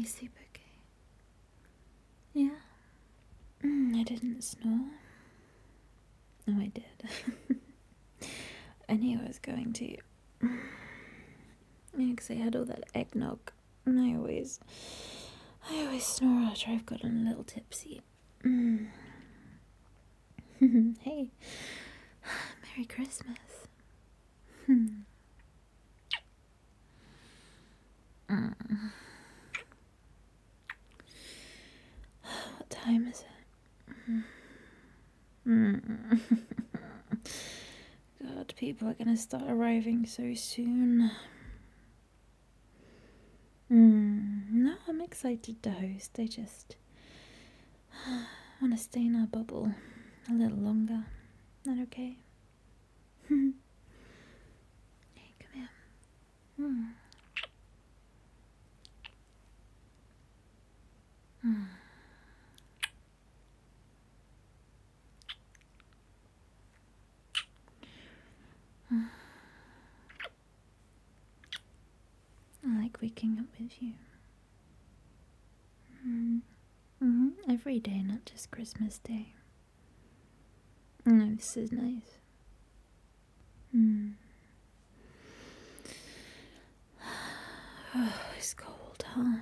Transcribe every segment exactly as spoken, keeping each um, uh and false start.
You sleep okay? Yeah? Mm, I didn't snore. Oh, I did. I knew I was going to. Yeah, because I had all that eggnog. And I always... I always snore after I've gotten a little tipsy. Mm. Hey. Merry Christmas. Hmm. Mm. What time is it? Mm. God, people are gonna start arriving so soon. Mm. No, I'm excited to host. I just want to stay in our bubble a little longer. That okay? Hey, come here. Mm. Mm. Mm. I like waking up with you. Mm. Mm-hmm. Every day, not just Christmas Day. No, this is nice. Mm. Oh, it's cold, huh?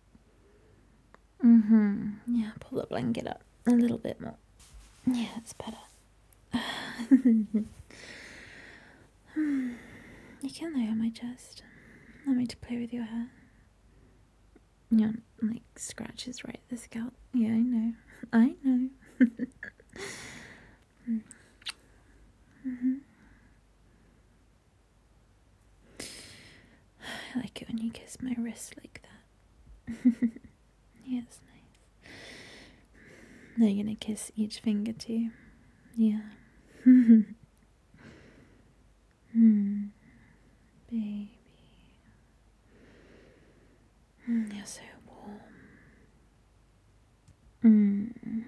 Mm-hmm. Yeah, pull the blanket up a little bit more. Yeah, that's better. You can lay on my chest. Want me to play with your hair? Yeah, like scratches right at the scalp. Yeah, I know. I know. Mm-hmm. I like it when you kiss my wrist like that. Yeah, it's nice. Now you're gonna kiss each finger too. Yeah. Hmm. Baby. Mm, you're so warm. Mm.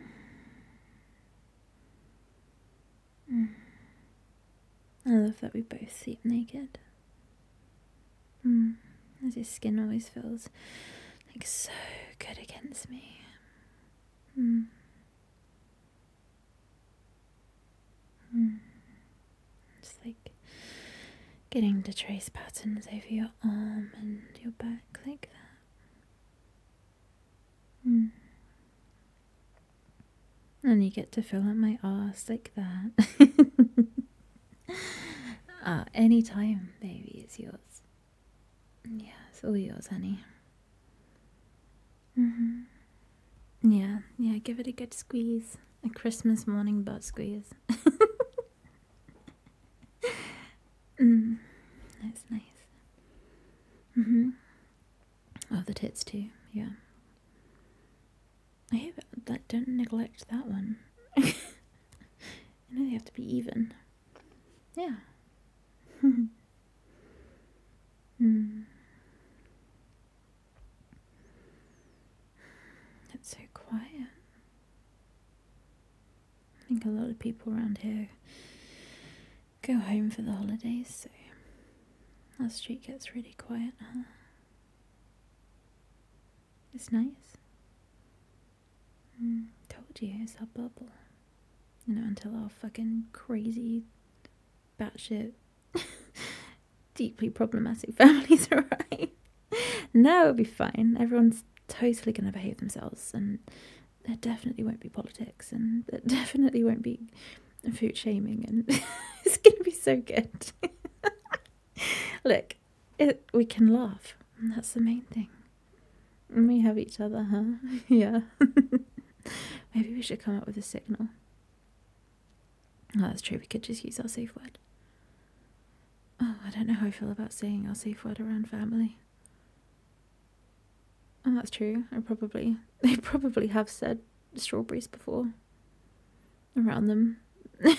Mm. I love that we both sleep naked. Mm. As your skin always feels like so good against me. Mm. Mm. It's like getting to trace patterns over your arm and your back like that. Mm. And you get to fill up my arse like that. Ah, uh, anytime, baby, it's yours. Yeah, it's all yours, honey. Mm-hmm. Yeah, yeah, give it a good squeeze. A Christmas morning butt squeeze. Mm, that's nice. Mm-hmm. Oh, the tits too, yeah. I hope that don't neglect that one. You know they have to be even. Yeah. Mm. It's so quiet. I think a lot of people around here go home for the holidays, so our street gets really quiet, huh? It's nice. Mm, told you, it's our bubble. You know, until our fucking crazy, batshit, deeply problematic families arrive. No, it'll be fine. Everyone's totally going to behave themselves, and there definitely won't be politics, and there definitely won't be food shaming, and it's going to be so good. Look, it, we can laugh, and that's the main thing. And we have each other, huh? Yeah. Maybe we should come up with a signal. Oh, that's true. We could just use our safe word. Oh, I don't know how I feel about saying our safe word around family. Oh, that's true. I probably... They probably have said strawberries before. Around them. I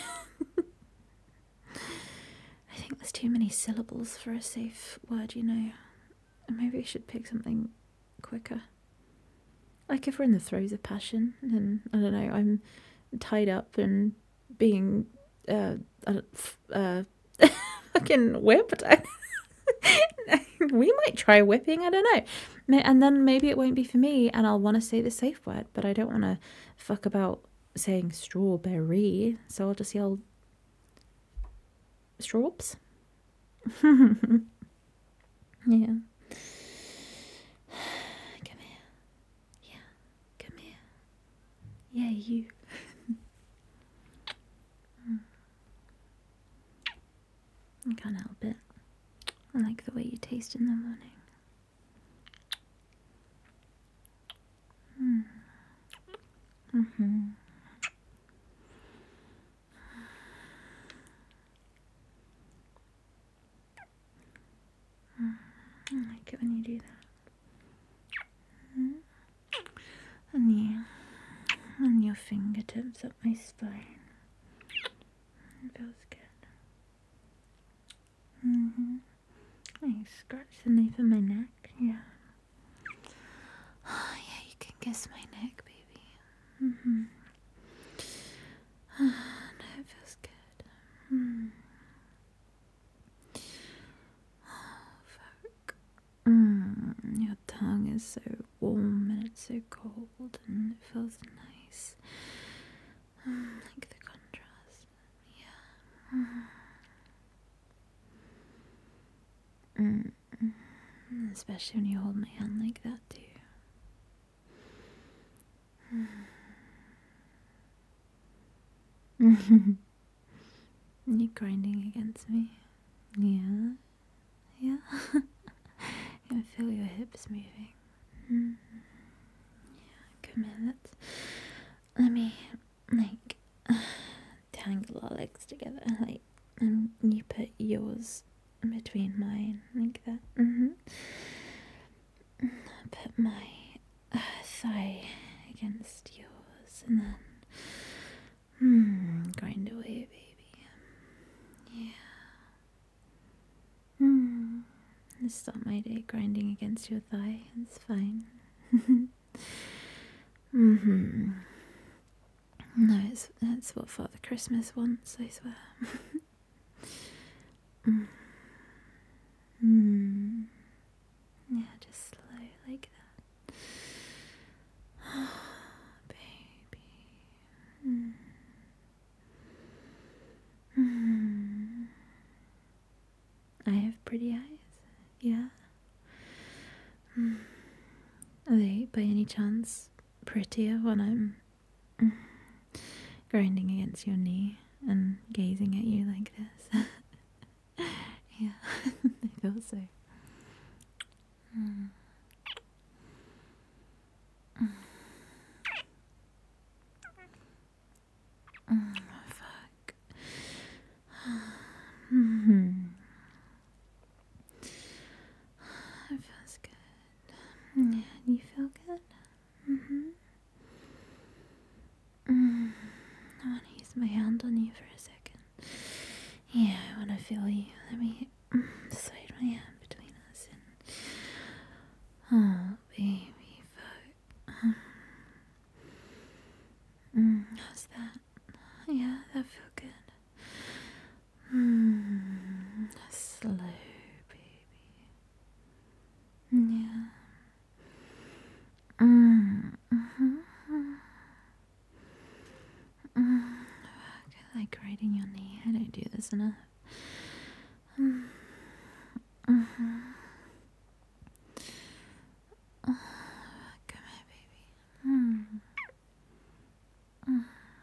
think there's too many syllables for a safe word, you know. Maybe we should pick something quicker. Like if we're in the throes of passion and, I don't know, I'm tied up and being uh, uh, uh fucking whipped. We might try whipping, I don't know. And then maybe it won't be for me and I'll want to say the safe word, but I don't want to fuck about saying strawberry. So I'll just yell strawbs. Yeah. Come here. Yeah. Come here. Yeah, you. I can't help it. I like the way you taste in the morning. Mm. Mm-hmm. Mm. I like it when you do that. Mm. And you, and your fingertips up my spine. It feels good. Mm-hmm. I scratch the nape of my neck. Yeah. Oh, yeah, you can kiss my neck, baby. Mm-hmm. No, it feels good. Mm. Oh, fuck. Mm. Your tongue is so warm and it's so cold and it feels nice. Mm, like the contrast. Yeah. Mm. Mm. Especially when you hold my hand like that too. Mm. You're grinding against me. Yeah. Yeah. I can feel your hips moving. Mm. Yeah, come here, let's let me like tangle our legs together, like, and you put yours between mine, like that. Mm-hmm. Put my uh, thigh against yours, and then mm, grind away, baby. Yeah. Mm. Let's start my day grinding against your thigh. It's fine. Mm-hmm. No, it's that's what Father Christmas wants, I swear. mm. Mm. Yeah, just slow like that. Oh, baby. Mm. Mm. I have pretty eyes. Yeah. Mm. Are they, by any chance, prettier when I'm mm, grinding against your knee and gazing at you like this? Yeah, I feel so. Mm. Mm. Mm, fuck. Mm-hmm. It feels good. Yeah, you feel good? Mm-hmm. Mm. I want to use my hand on you for a second. Yeah, I want to feel you. Let me mm, slide my hand between us and... Oh, baby, fuck. Mm, how's that? Yeah, that feel good. Mm, slow, baby. Yeah. Mm, mm-hmm. Mm, fuck, I like riding your knee. I don't do this enough. Mm, mm-hmm. Oh, come here, baby. Mm. Mm.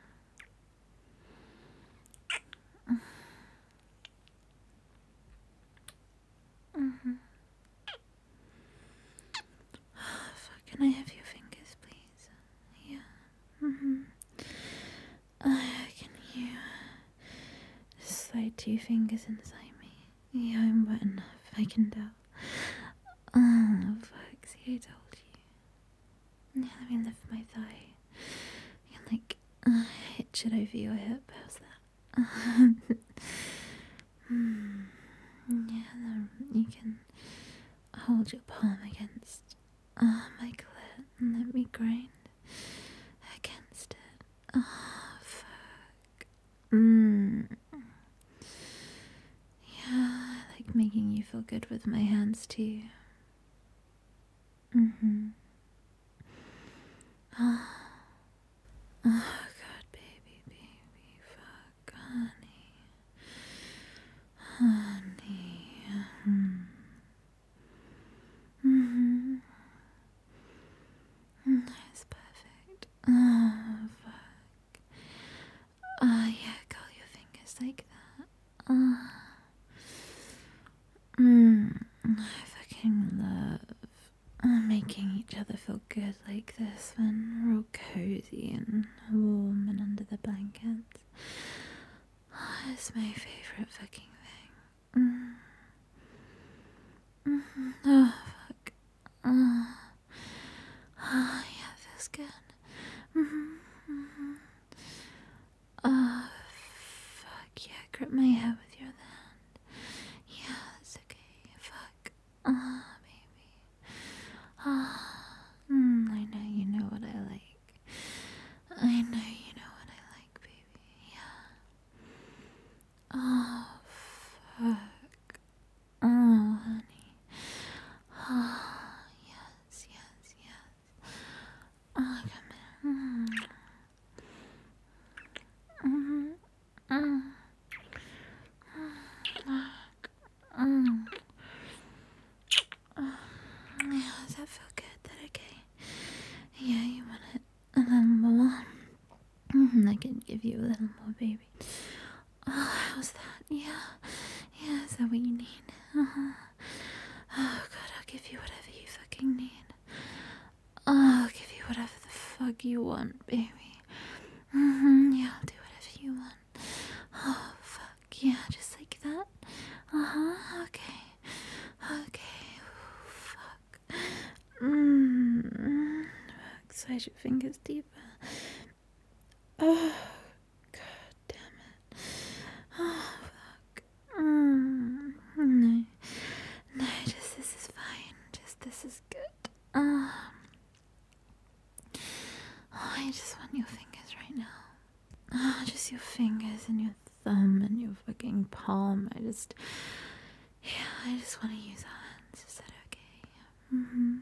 Mm-hmm. Fuck, can I have your fingers, please? Yeah. Mm-hmm. Uh, can you just slide two fingers inside me? Yeah, I'm wet enough. I can tell. Oh, fuck. See, I told you. Yeah, let me lift my thigh. You can, like, uh, hitch it over your hip. How's that? Hmm. Yeah, then you can hold your palm against uh, my clit and let me grind against it. Oh, fuck. Mmm. Yeah, I like making you feel good with my hands too. Mm-hmm. Mm-hmm. Oh. Oh, God, baby, baby, fuck, honey. Honey. Mm-hmm. Mm-hmm. That's perfect. Oh, fuck. Oh, yeah, curl your fingers like that. Oh. Mm. I fucking love uh, making each other feel good like this when we're all cozy and warm and under the blankets. Oh, it's my favourite fucking thing. Mm. Mm-hmm. Oh, fuck. Oh. Oh, yeah, feels good. Mm-hmm. Mm-hmm. Oh, fuck, yeah, grip my hair with your other hand. Yeah, that's okay. Fuck. Oh, baby. Oh, mm, I know you know what I like. I know you know what I like, baby. Yeah. Oh, fuck. Oh, honey. Oh, yes, yes, yes. Oh, come here. Mm. Mm. Mm. Mm. Oh, yeah, does that feel good? That okay? Yeah, you want it a little more? Mm, I can give you a little more, baby. Oh, how's that? Yeah, yeah, is that what you need? Uh-huh. Oh, God, I'll give you whatever you fucking need. Oh, I'll give you whatever the fuck you want, baby. Mm-hmm, yeah, I'll do whatever you want. Oh, fuck, yeah, just like that. Uh-huh, okay. Okay, ooh, fuck. Mmm. Slide your fingers deeper. Oh, God damn it. Oh, fuck. Mm. No. No, just this is fine. Just this is good. Oh. Oh, I just want your fingers right now. Oh, just your fingers and your thumb and your fucking palm. I just. Yeah, I just want to use our hands. Is that okay? Mm-hmm.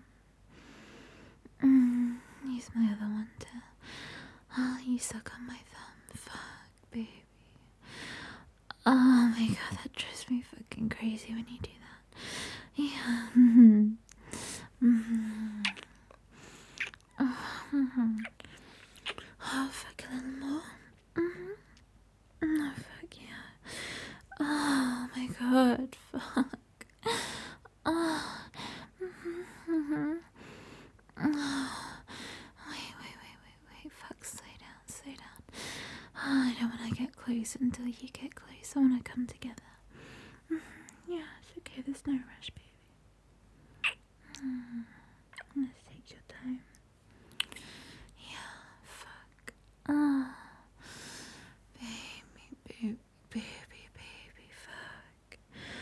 Mm. Use my other one to. Oh, you suck on my thumb. Fuck, baby. Oh my god, that drives me fucking crazy when you do that. Yeah. Mm-hmm. Mm-hmm. Oh, mm-hmm. Oh, fuck, a little more. Mm-hmm. Oh, fuck, yeah. Oh my god, fuck. Oh. Mm-hmm. Mm-hmm. Oh. Wait, wait, wait, wait, wait. Fuck, slow down, slow down. Oh, I don't want to get close until you get close. I want to come together. Mm-hmm. Yeah, it's okay. There's no rush, baby. Mm. Let's take your time. Yeah, fuck. Oh, baby, baby, baby, baby, fuck.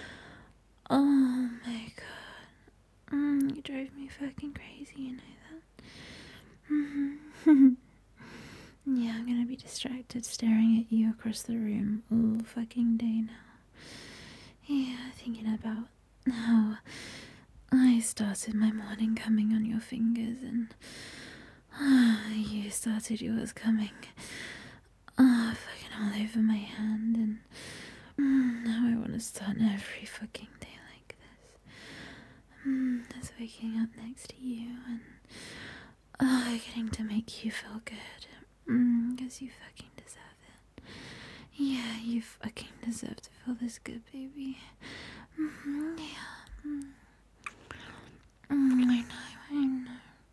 Oh my god. Mm, you drove me fucking crazy, you know that? Mm-hmm. Yeah, I'm gonna be distracted staring at you across the room all fucking day now. Yeah, thinking about how I started my morning coming on your fingers and uh, you started yours coming uh, fucking all over my hand, and mm, now I want to start every fucking day like this. Mm, just waking up next to you and uh, getting to make you feel good. Because mm, you fucking deserve it. Yeah, you fucking deserve to feel this good, baby. Mm-hmm, yeah. Mm. Mm, I know, I know.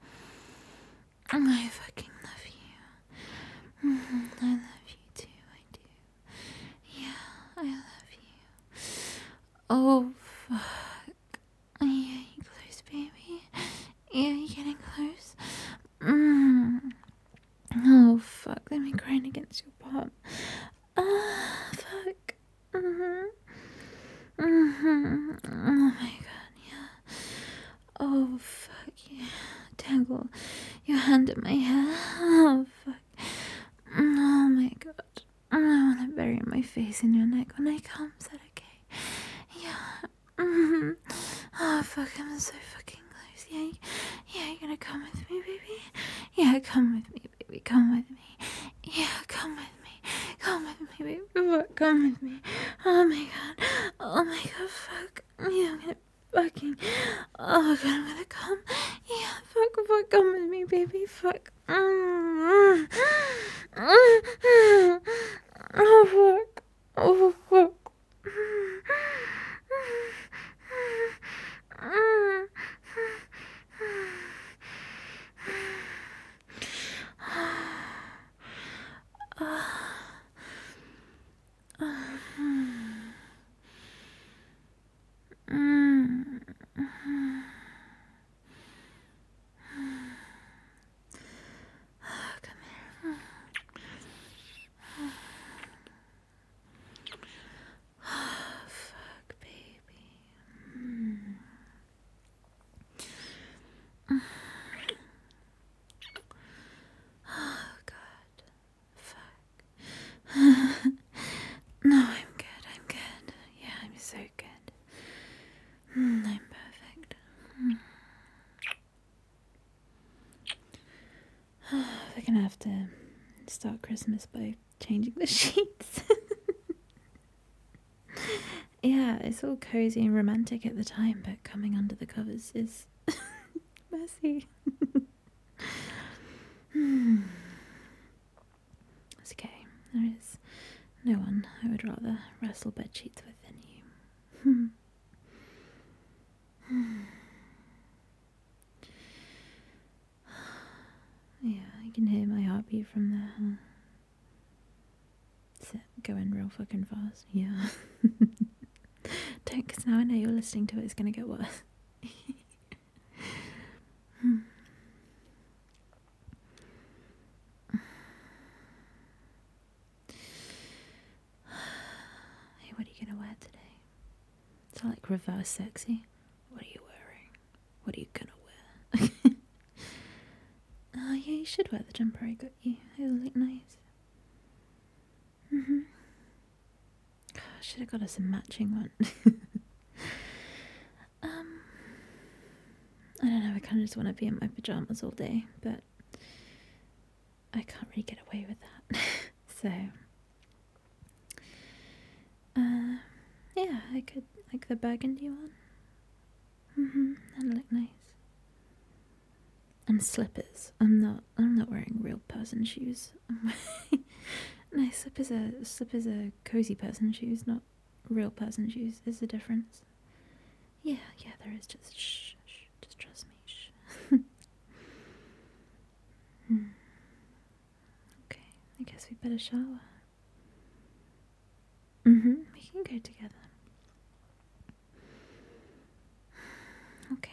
I fucking love you. Mm-hmm, I love you too, I do. Yeah, I love you. Oh, fuck. Yeah, you close, baby? Yeah, you getting close? Mm. Oh, fuck. Let me grind against your palm. Ah, fuck. Mm-hmm. Mm-hmm. Oh my god, yeah. Oh, fuck, yeah. Tangle your hand in my hair. Oh, fuck. Oh my god. I want to bury my face in your neck when I come. Is that okay? Yeah. Mm-hmm. Oh, fuck, I'm so fucking close. Yeah, yeah, fuck. Yeah, I'm gonna fucking. Oh god, I'm gonna come. Yeah, fuck, fuck, come with me, baby. Fuck. Oh fuck. Oh fuck. Fuck, baby. Oh god. Fuck. No, I'm good. I'm good. Yeah, I'm so good. Mm, I'm perfect. Mm. We're gonna have to start Christmas by changing the sheets. Yeah, it's all cozy and romantic at the time, but coming under the covers is messy. Hmm. It's okay. There is no one I would rather wrestle bed sheets with than you. Yeah, I can hear my heartbeat from there. Huh? It's going real fucking fast. Yeah. Don't, because now I know you're listening to it, it's gonna get worse. Hmm. Hey, what are you gonna wear today? It's like reverse sexy. What are you wearing? What are you gonna wear? Oh, yeah, you should wear the jumper I got you. It'll look nice. Mm-hmm. Oh, I should have got us a matching one. um, I don't know, I kind of just want to be in my pajamas all day, but I can't really get away with that. So, uh, yeah, I could, like the burgundy one. Mm-hmm, that'd look nice. And slippers. I'm not, I'm not wearing real person shoes. No, slippers are, slippers are cozy person shoes, not real person shoes. There's a difference. Yeah, yeah, there is. Just shh, shh, just trust me. Shh. Hmm. Okay, I guess we better shower. Mm-hmm, we can go together. Okay.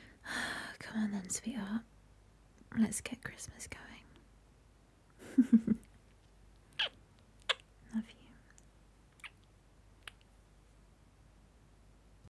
Come on then, sweetheart. Let's get Christmas going.